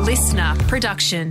listener production.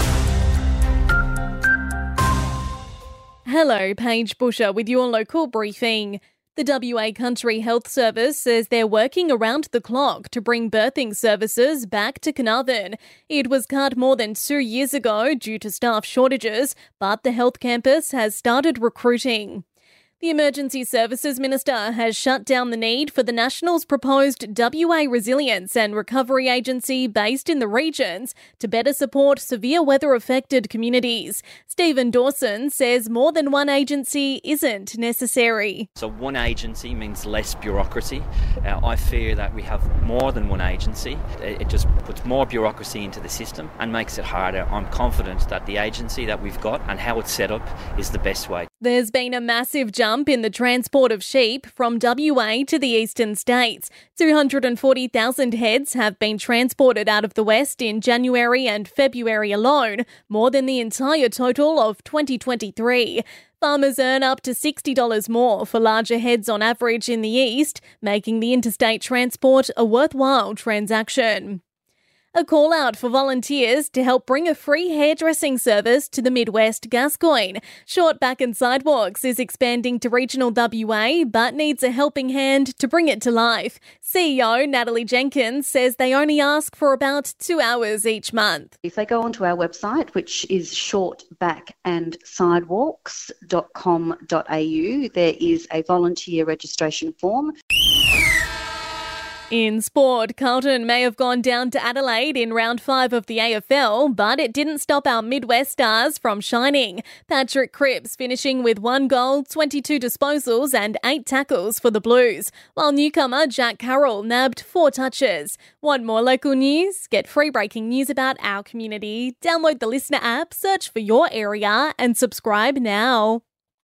Hello, Paige Busher with your local briefing. The WA Country Health Service says they're working around the clock to bring birthing services back to Carnarvon. It was cut more than 2 years ago due to staff shortages, but the health campus has started recruiting. The Emergency Services Minister has shut down the need for the Nationals' proposed WA Resilience and Recovery Agency based in the regions to better support severe weather-affected communities. Stephen Dawson says more than one agency isn't necessary. So one agency means less bureaucracy. I fear that we have more than one agency. It just puts more bureaucracy into the system and makes it harder. I'm confident that the agency that we've got and how it's set up is the best way. There's been a massive jump in the transport of sheep from WA to the eastern states. 240,000 heads have been transported out of the west in January and February alone, more than the entire total of 2023. Farmers earn up to $60 more for larger heads on average in the east, making the interstate transport a worthwhile transaction. A call out for volunteers to help bring a free hairdressing service to the Midwest Gascoyne. Short Back and Sidewalks is expanding to regional WA but needs a helping hand to bring it to life. CEO Natalie Jenkins says they only ask for about 2 hours each month. If they go onto our website, which is shortbackandsidewalks.com.au, there is a volunteer registration form. In sport, Carlton may have gone down to Adelaide in round 5 of the AFL, but it didn't stop our Midwest stars from shining. Patrick Cripps finishing with 1 goal, 22 disposals and 8 tackles for the Blues, while newcomer Jack Carroll nabbed 4 touches. Want more local news? Get free breaking news about our community. Download the Listener app, search for your area and subscribe now.